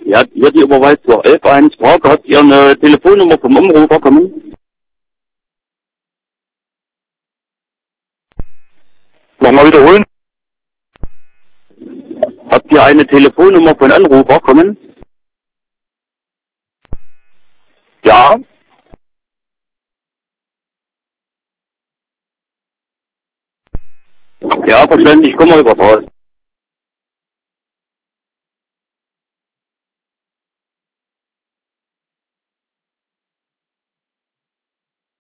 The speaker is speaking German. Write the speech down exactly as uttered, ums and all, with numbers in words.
Ja, hier die Überweisung elf eins Prag. Habt ihr eine Telefonnummer vom Anrufer kommen? Nochmal wiederholen? Habt ihr eine Telefonnummer von Anrufer kommen? Ja. Ja, verständlich, komm mal über raus.